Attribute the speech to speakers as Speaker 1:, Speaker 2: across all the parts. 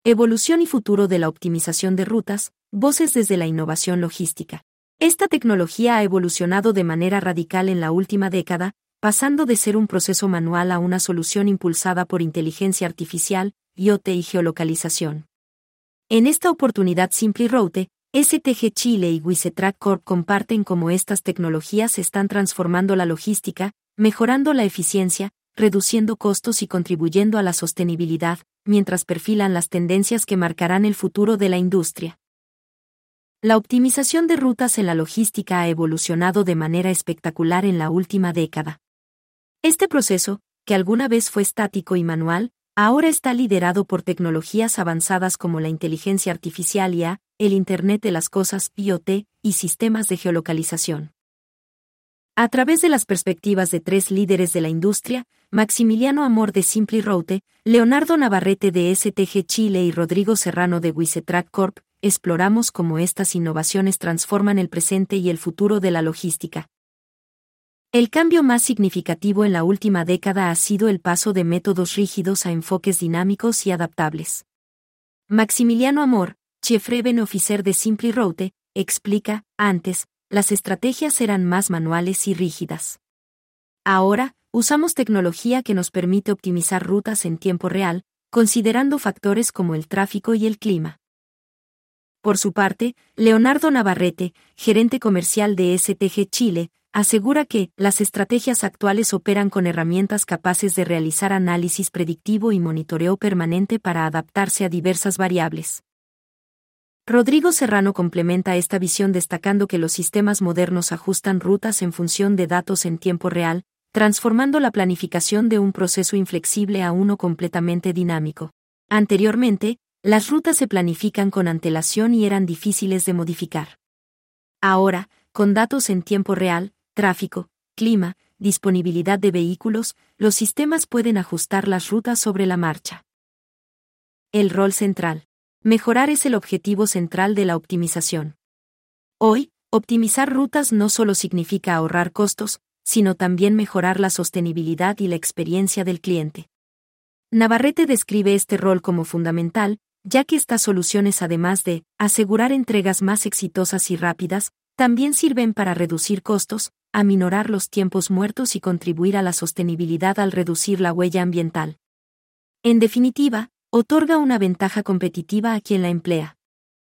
Speaker 1: Evolución y futuro de la optimización de rutas, voces desde la innovación logística. Esta tecnología ha evolucionado de manera radical en la última década, pasando de ser un proceso manual a una solución impulsada por inteligencia artificial, IoT y geolocalización. En esta oportunidad SimplyRoute, STG Chile y Wisetrack Corp comparten cómo estas tecnologías están transformando la logística, mejorando la eficiencia, reduciendo costos y contribuyendo a la sostenibilidad, mientras perfilan las tendencias que marcarán el futuro de la industria. La optimización de rutas en la logística ha evolucionado de manera espectacular en la última década. Este proceso, que alguna vez fue estático y manual, ahora está liderado por tecnologías avanzadas como la inteligencia artificial IA, el Internet de las Cosas, IoT, y sistemas de geolocalización. A través de las perspectivas de tres líderes de la industria, Maximiliano Amor de SimplyRoute, Leonardo Navarrete de STG Chile y Rodrigo Serrano de Wisetrack Corp, exploramos cómo estas innovaciones transforman el presente y el futuro de la logística. El cambio más significativo en la última década ha sido el paso de métodos rígidos a enfoques dinámicos y adaptables. Maximiliano Amor, Chief Revenue Officer de SimplyRoute, explica, antes, las estrategias eran más manuales y rígidas. Ahora, usamos tecnología que nos permite optimizar rutas en tiempo real, considerando factores como el tráfico y el clima. Por su parte, Leonardo Navarrete, gerente comercial de STG Chile, asegura que las estrategias actuales operan con herramientas capaces de realizar análisis predictivo y monitoreo permanente para adaptarse a diversas variables. Rodrigo Serrano complementa esta visión destacando que los sistemas modernos ajustan rutas en función de datos en tiempo real, transformando la planificación de un proceso inflexible a uno completamente dinámico. Anteriormente, las rutas se planifican con antelación y eran difíciles de modificar. Ahora, con datos en tiempo real, tráfico, clima, disponibilidad de vehículos, los sistemas pueden ajustar las rutas sobre la marcha. El rol central. Mejorar es el objetivo central de la optimización. Hoy, optimizar rutas no solo significa ahorrar costos, sino también mejorar la sostenibilidad y la experiencia del cliente. Navarrete describe este rol como fundamental, ya que estas soluciones, además de asegurar entregas más exitosas y rápidas, también sirven para reducir costos, aminorar los tiempos muertos y contribuir a la sostenibilidad al reducir la huella ambiental. En definitiva, otorga una ventaja competitiva a quien la emplea.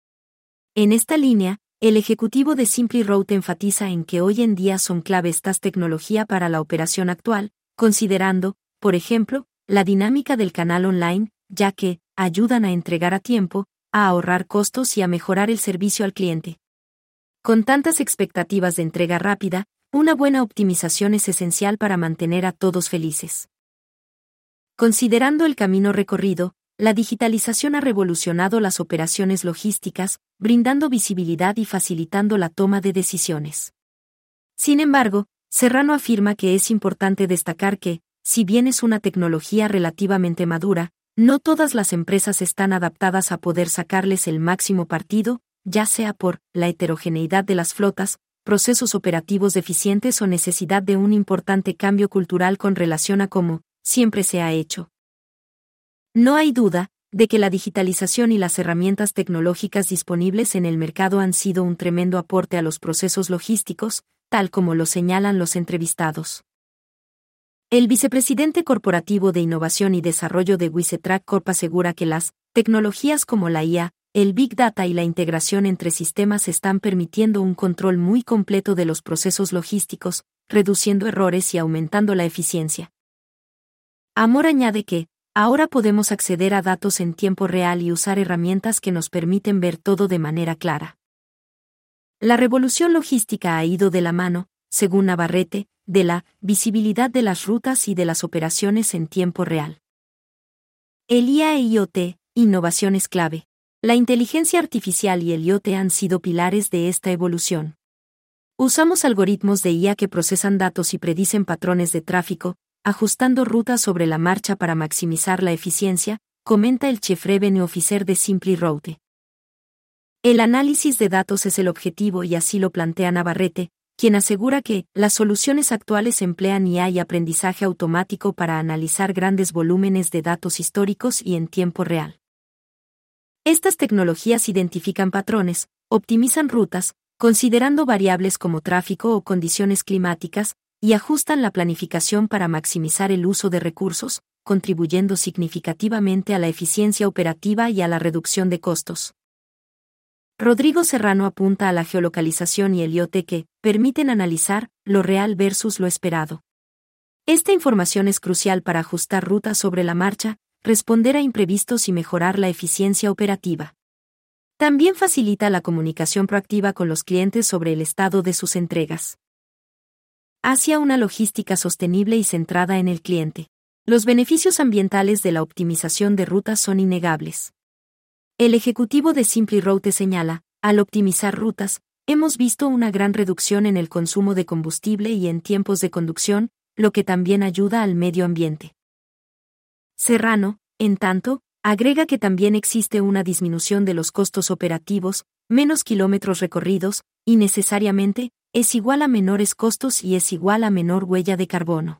Speaker 1: En esta línea, el ejecutivo de SimplyRoute enfatiza en que hoy en día son clave estas tecnologías para la operación actual, considerando, por ejemplo, la dinámica del canal online, ya que ayudan a entregar a tiempo, a ahorrar costos y a mejorar el servicio al cliente. Con tantas expectativas de entrega rápida, una buena optimización es esencial para mantener a todos felices. Considerando el camino recorrido, la digitalización ha revolucionado las operaciones logísticas, brindando visibilidad y facilitando la toma de decisiones. Sin embargo, Serrano afirma que es importante destacar que, si bien es una tecnología relativamente madura, no todas las empresas están adaptadas a poder sacarles el máximo partido, ya sea por la heterogeneidad de las flotas, procesos operativos deficientes o necesidad de un importante cambio cultural con relación a cómo siempre se ha hecho. No hay duda de que la digitalización y las herramientas tecnológicas disponibles en el mercado han sido un tremendo aporte a los procesos logísticos, tal como lo señalan los entrevistados. El vicepresidente corporativo de Innovación y Desarrollo de Wisetrack Corp asegura que las tecnologías como la IA, el Big Data y la integración entre sistemas están permitiendo un control muy completo de los procesos logísticos, reduciendo errores y aumentando la eficiencia. Amor añade que, ahora podemos acceder a datos en tiempo real y usar herramientas que nos permiten ver todo de manera clara. La revolución logística ha ido de la mano, según Navarrete, de la visibilidad de las rutas y de las operaciones en tiempo real. El IA e IoT, innovaciones clave. La inteligencia artificial y el IoT han sido pilares de esta evolución. Usamos algoritmos de IA que procesan datos y predicen patrones de tráfico, ajustando rutas sobre la marcha para maximizar la eficiencia, comenta el Chief Revenue Officer de SimplyRoute. El análisis de datos es el objetivo y así lo plantea Navarrete, quien asegura que las soluciones actuales emplean IA y aprendizaje automático para analizar grandes volúmenes de datos históricos y en tiempo real. Estas tecnologías identifican patrones, optimizan rutas, considerando variables como tráfico o condiciones climáticas, y ajustan la planificación para maximizar el uso de recursos, contribuyendo significativamente a la eficiencia operativa y a la reducción de costos. Rodrigo Serrano apunta a la geolocalización y el IoT que permiten analizar lo real versus lo esperado. Esta información es crucial para ajustar rutas sobre la marcha, responder a imprevistos y mejorar la eficiencia operativa. También facilita la comunicación proactiva con los clientes sobre el estado de sus entregas. Hacia una logística sostenible y centrada en el cliente. Los beneficios ambientales de la optimización de rutas son innegables. El ejecutivo de Simply Route señala, al optimizar rutas, hemos visto una gran reducción en el consumo de combustible y en tiempos de conducción, lo que también ayuda al medio ambiente. Serrano, en tanto, agrega que también existe una disminución de los costos operativos, menos kilómetros recorridos, y necesariamente, es igual a menores costos y es igual a menor huella de carbono.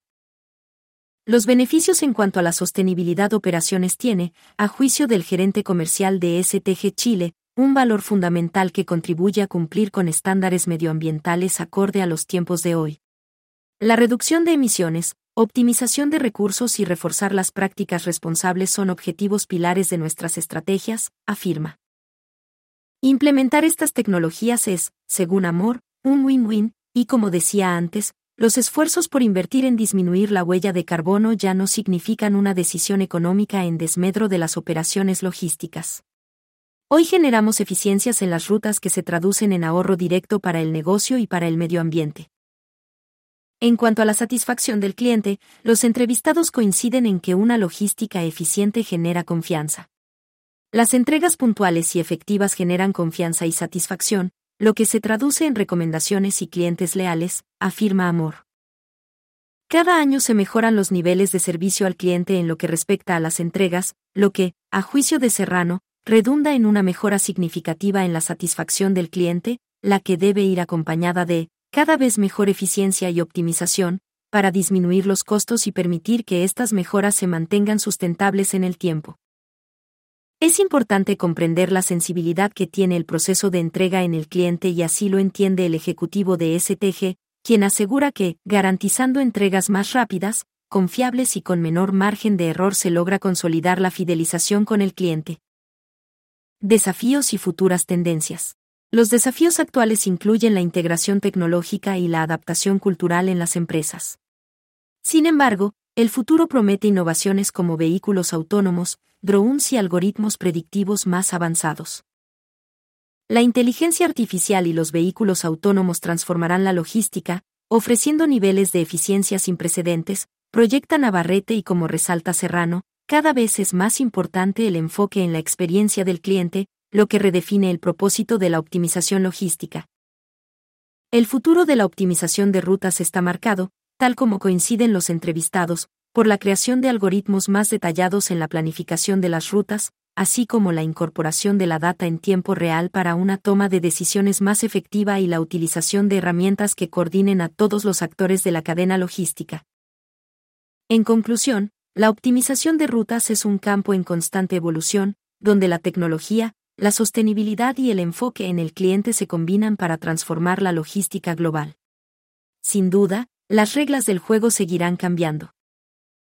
Speaker 1: Los beneficios en cuanto a la sostenibilidad operaciones tiene, a juicio del gerente comercial de STG Chile, un valor fundamental que contribuye a cumplir con estándares medioambientales acorde a los tiempos de hoy. La reducción de emisiones, optimización de recursos y reforzar las prácticas responsables son objetivos pilares de nuestras estrategias, afirma. Implementar estas tecnologías es, según Amor, un win-win, y como decía antes, los esfuerzos por invertir en disminuir la huella de carbono ya no significan una decisión económica en desmedro de las operaciones logísticas. Hoy generamos eficiencias en las rutas que se traducen en ahorro directo para el negocio y para el medio ambiente. En cuanto a la satisfacción del cliente, los entrevistados coinciden en que una logística eficiente genera confianza. Las entregas puntuales y efectivas generan confianza y satisfacción, lo que se traduce en recomendaciones y clientes leales, afirma Amor. Cada año se mejoran los niveles de servicio al cliente en lo que respecta a las entregas, lo que, a juicio de Serrano, redunda en una mejora significativa en la satisfacción del cliente, la que debe ir acompañada de cada vez mejor eficiencia y optimización, para disminuir los costos y permitir que estas mejoras se mantengan sustentables en el tiempo. Es importante comprender la sensibilidad que tiene el proceso de entrega en el cliente y así lo entiende el ejecutivo de STG, quien asegura que, garantizando entregas más rápidas, confiables y con menor margen de error se logra consolidar la fidelización con el cliente. Desafíos y futuras tendencias. Los desafíos actuales incluyen la integración tecnológica y la adaptación cultural en las empresas. Sin embargo, el futuro promete innovaciones como vehículos autónomos, drones y algoritmos predictivos más avanzados. La inteligencia artificial y los vehículos autónomos transformarán la logística, ofreciendo niveles de eficiencia sin precedentes, proyecta Navarrete y como resalta Serrano, cada vez es más importante el enfoque en la experiencia del cliente, lo que redefine el propósito de la optimización logística. El futuro de la optimización de rutas está marcado, tal como coinciden los entrevistados, por la creación de algoritmos más detallados en la planificación de las rutas, así como la incorporación de la data en tiempo real para una toma de decisiones más efectiva y la utilización de herramientas que coordinen a todos los actores de la cadena logística. En conclusión, la optimización de rutas es un campo en constante evolución, donde la tecnología, la sostenibilidad y el enfoque en el cliente se combinan para transformar la logística global. Sin duda, las reglas del juego seguirán cambiando.